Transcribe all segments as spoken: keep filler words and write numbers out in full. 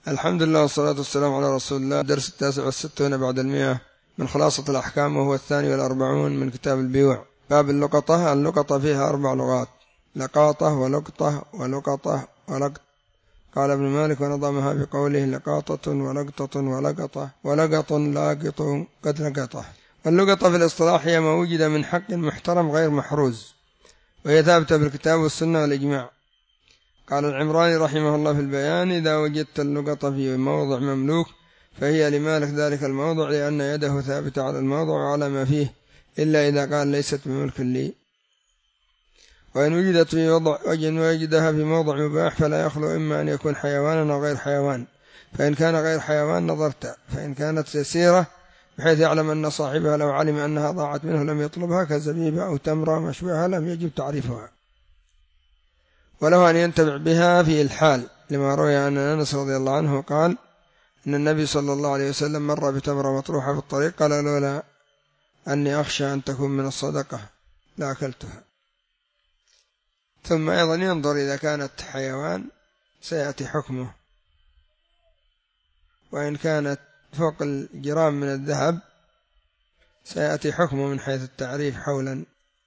الحمد لله والصلاة والسلام على رسول الله. درس التاسع والستون بعد المئة من خلاصة الأحكام، وهو الثاني والأربعون من كتاب البيوع. باب اللقطة. اللقطة فيها أربع لغات: لقاطة ولقطة ولقطة ولقط. قال ابن مالك ونظمها بقوله لقاطة ولقطة ولقطة ولقط لاقط قد لقطه. واللقطة في الاصطلاح هي ما وجد من حق محترم غير محروز، وهي ثابتة بالكتاب والسنة والإجماع. قال العمراني رحمه الله في البيان: إذا وجدت اللقطة في موضع مملوك فهي لمالك ذلك الموضع، لأن يده ثابتة على الموضع وعلى ما فيه، إلا إذا قال ليست بملك لي. وإن وجدت في وضع وجن وجدها في موضع مباح فلا يخلو إما أن يكون حيوانا أو غير حيوان، فإن كان غير حيوان نظرت، فإن كانت يسيرة بحيث يعلم أن صاحبها لو علم أنها ضاعت منه لم يطلبها، كزبيبة أو تمرة مشبوهة لم يجب تعريفها، وله أن ينتفع بها في الحال، لما روي عن أنس رضي الله عنه قال إن النبي صلى الله عليه وسلم مر بتمرة مطروحة في الطريق، قال لولا أني أخشى أن تكون من الصدقة لأكلتها. ثم أيضا ينظر إذا كانت حيوان سيأتي حكمه، وإن كانت فوق الجرام من الذهب سيأتي حكمه من حيث التعريف حولا،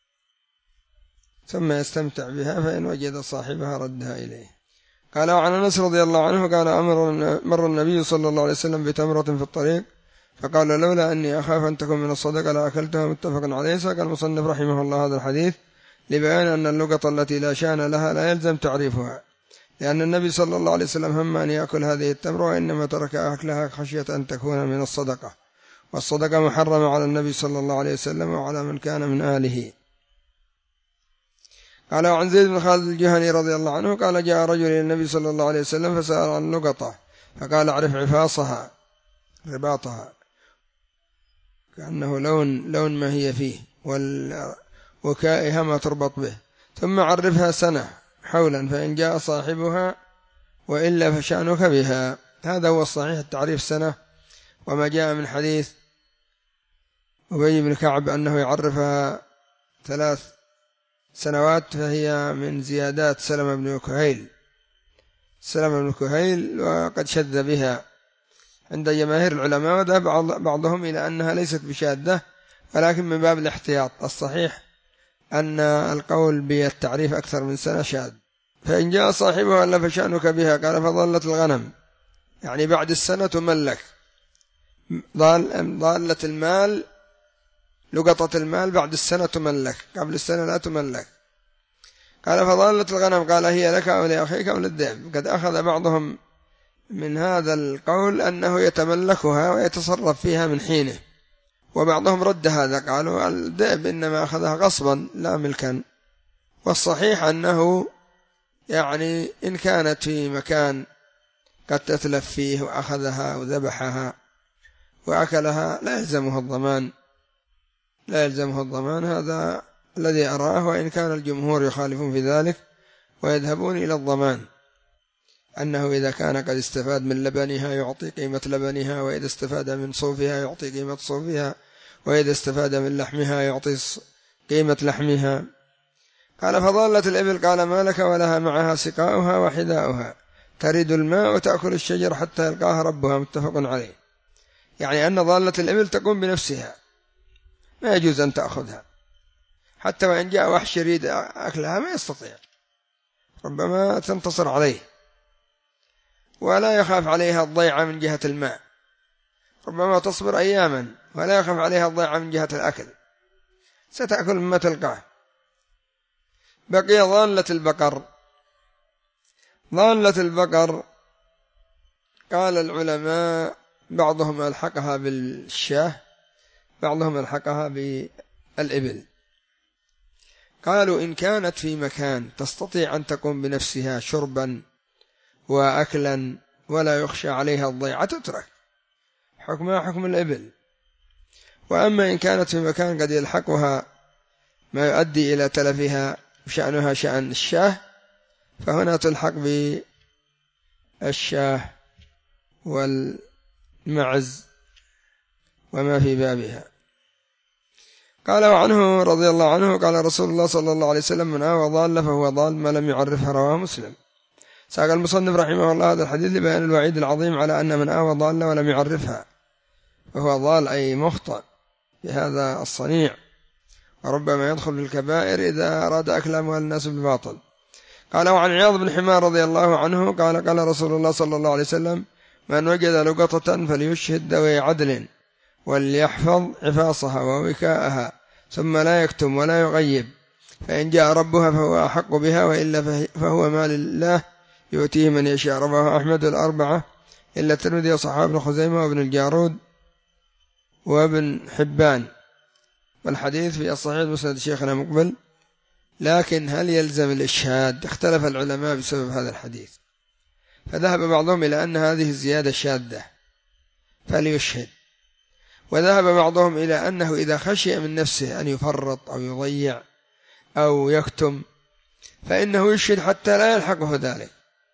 ثم يستمتع بها، فإن وجد صاحبها ردها إليه. قال وعن أنس رضي الله عنه قال مر النبي صلى الله عليه وسلم بتمرة في الطريق فقال لولا أني أخاف أن تكون من الصدقة لأكلتها، متفق عليه. ساق المصنف رحمه الله هذا الحديث لبيان أن اللقطة التي لا شأن لها لا يلزم تعريفها، لأن النبي صلى الله عليه وسلم هم أن يأكل هذه التمرة، وإنما ترك أكلها خشية أن تكون من الصدقة، والصدقة محرمة على النبي صلى الله عليه وسلم وعلى من كان من آله. قال وعن زيد بن خالد الجهني رضي الله عنه قال جاء رجل إلى النبي صلى الله عليه وسلم فسأل عن اللقطة، فقال اعرف عفاصها رباطها، كأنه لون لون ما هي فيه، وكائها ما تربط به، ثم عرفها سنة حولا، فإن جاء صاحبها وإلا فشأنك بها. هذا هو الصحيح، التعريف سنة، وما جاء من حديث أبي بن كعب أنه يعرفها ثلاث سنوات فهي من زيادات سلمة بن كهيل سلمة بن كهيل وقد شذ بها عند جماهير العلماء، وذهب بعضهم إلى أنها ليست بشاذة، ولكن من باب الاحتياط الصحيح أن القول بالتعريف أكثر من سنة شاذ. فإن جاء صاحبها إلا فشأنك بها. قال فضلت الغنم، يعني بعد السنة تملك، ضالة المال لقطة المال بعد السنة تملك، قبل السنة لا تملك. قال فضلت الغنم، قال هي لك أو لأخيك أو للذئب. قد أخذ بعضهم من هذا القول أنه يتملكها ويتصرف فيها من حينه، وبعضهم رد هذا، قالوا الذئب إنما أخذها غصبا لا ملكا. والصحيح أنه يعني إن كانت في مكان قد تتلف فيه وأخذها وذبحها وأكلها لا يلزمه الضمان لا يلزمه الضمان هذا الذي أراه، وإن كان الجمهور يخالفون في ذلك ويذهبون إلى الضمان، أنه إذا كان قد استفاد من لبنها يعطي قيمة لبنها، وإذا استفاد من صوفها يعطي قيمة صوفها، وإذا استفاد من لحمها يعطي قيمة لحمها. قال فضلت الإبل، قال ما لك ولها معها سقاؤها وحذاؤها، ترد الماء وتأكل الشجر حتى يلقاها ربها، متفق عليه. يعني أن ضالة الإبل تقوم بنفسها، ما يجوز أن تأخذها، حتى وإن جاء وحش يريد أكلها ما يستطيع، ربما تنتصر عليه، ولا يخاف عليها الضيعة من جهة الماء، ربما تصبر أياما ولا يخاف عليها الضيعة من جهة الأكل، ستأكل مما تلقاه. بقي ضالة البقر. ضالة البقر قال العلماء بعضهم ألحقها بالشاه، بعضهم ألحقها بالإبل. قالوا إن كانت في مكان تستطيع أن تقوم بنفسها شربا وأكلا ولا يخشى عليها الضيعة تترك، حكمها حكم الإبل. وأما إن كانت في مكان قد يلحقها ما يؤدي إلى تلفها وشأنها شأن الشاه، فهنا تلحق بالشاه والمعز وما في بابها. قال وعنه رضي الله عنه قال رسول الله صلى الله عليه وسلم من آوى ضال فهو ضال ما لم يعرفها، رواه مسلم. ساق المصنف رحمه الله هذا الحديث لبيان الوعيد العظيم على أن من آوى ضالة ولم يعرفها وهو ضال أي مخطئ بهذا الصنيع، وربما يدخل في الكبائر إذا أراد أكل أموال الناس بالباطل. قال وعن عياض بن حمار رضي الله عنه قال قال رسول الله صلى الله عليه وسلم من وجد لقطة فليشهد ذوي عدل وليحفظ عفاصها ووكاءها ثم لا يكتم ولا يغيب، فإن جاء ربها فهو أحق بها وإلا فهو مال الله يؤتيه من يشاء. رواه أحمد الأربعة إلا الترمذي وصححه ابن خزيمة وابن الجارود وابن حبان، والحديث في الصحيح مسند شيخنا مقبل. لكن هل يلزم الإشهاد؟ اختلف العلماء بسبب هذا الحديث، فذهب بعضهم إلى أن هذه الزيادة شاذة فليشهد، وذهب بعضهم إلى أنه إذا خشي من نفسه أن يفرط أو يضيع أو يكتم فإنه يشهد حتى لا يلحقه ذلك.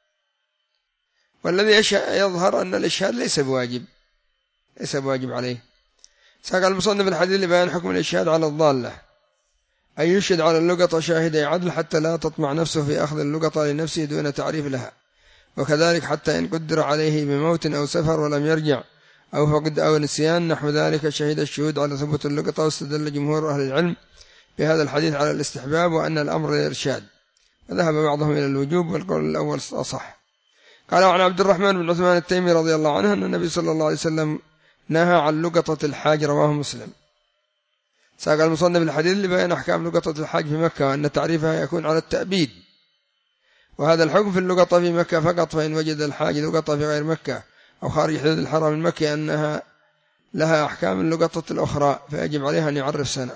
والذي يظهر أن الإشهاد ليس بواجب ليس بواجب عليه. ساق المصنف الحديث لبيان حكم الإشهاد على الضالة، أي يشهد على اللقطة شاهدي عدل حتى لا تطمع نفسه في أخذ اللقطة لنفسه دون تعريف لها، وكذلك حتى إن قدر عليه بموت أو سفر ولم يرجع أو فقد أو نسيان نحو ذلك شهد الشهود على ثبوت اللقطة. واستدل جمهور أهل العلم بهذا الحديث على الاستحباب وأن الأمر للإرشاد، وذهب بعضهم إلى الوجوب والقول الأول أصح. قال عن عبد الرحمن بن عثمان التيمي رضي الله عنه أن النبي صلى الله عليه وسلم نهى عن لقطة الحاج، رواه مسلم. ساق المصنف الحديث لبيان أحكام لقطة الحاج في مكة وأن تعريفها يكون على التأبيد، وهذا الحكم في اللقطة في مكة فقط، فإن وجد الحاج لقطة في غير مكة أو خارج حدود الحرم المكي أنها لها أحكام اللقطة الأخرى فيجب عليها أن يعرف سنة.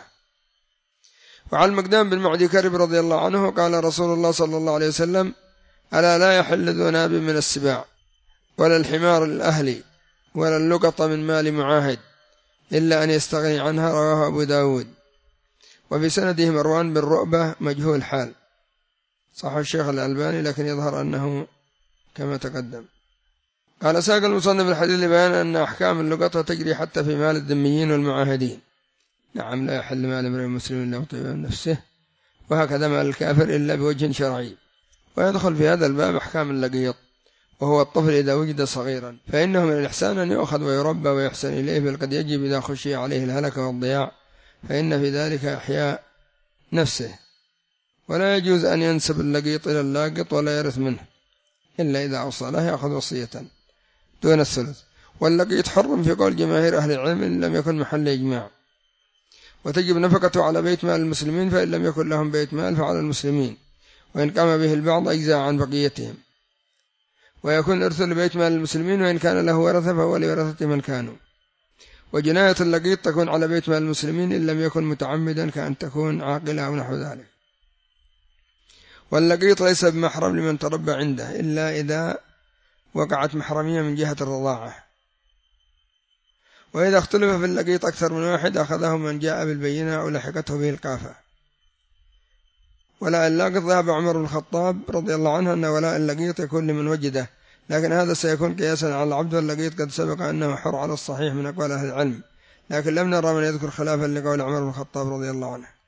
وعن المقدام بن معدي كرب رضي الله عنه قال رسول الله صلى الله عليه وسلم ألا لا يحل ذو ناب من السباع ولا الحمار الأهلي ولا اللقطة من مال معاهد إلا أن يستغني عنها، رواه أبو داود. وفي سنده مروان بن رؤبة مجهول حال، صح الشيخ الألباني لكن يظهر أنه كما تقدم. قال ساق المصنف الحديث لبيان أن أحكام اللقطة تجري حتى في مال الذميين والمعاهدين. نعم لا يحل مال امرئ مسلم إلا يطيب من نفسه، وهكذا مال الكافر إلا بوجه شرعي. ويدخل في هذا الباب أحكام اللقيط، وهو الطفل إذا وجد صغيرا فإنه من الإحسان أن يؤخذ ويربى ويحسن إليه، بل قد يجب إذا خشي عليه الهلك والضياع فإن في ذلك إحياء نفسه، ولا يجوز أن ينسب اللقيط إلى اللاقط ولا يرث منه إلا إذا أوصى له يأخذ وصية دون الثلث. واللقيط حرم في قول جماهير أهل العلم إن لم يكن محل إجماع، وتجب نفقته على بيت مال المسلمين، فإن لم يكن لهم بيت مال فعلى المسلمين، وإن قام به البعض أجزاء عن بقيتهم. ويكون إرث لبيت مال المسلمين، وإن كان له ورثة فهو لورثة من كانوا. وجناية اللقيط تكون على بيت مال المسلمين إن لم يكن متعمدا كأن تكون عاقلة أو نحو ذلك. واللقيط ليس بمحرم لمن تربى عنده إلا إذا وقعت محرمية من جهة الرضاعة. وإذا اختلف في اللقيط أكثر من واحد أخذه من جاء بالبينة أو لحقته به القافة. ولاء اللقيط ذهب عمر بن الخطاب رضي الله عنه أن ولاء اللقيط يكون لمن وجده، لكن هذا سيكون قياسا على العبد، واللقيط قد سبق أنه حر على الصحيح من أقوال أهل العلم، لكن لم نرى من يذكر خلافا لقول عمر بن الخطاب رضي الله عنه.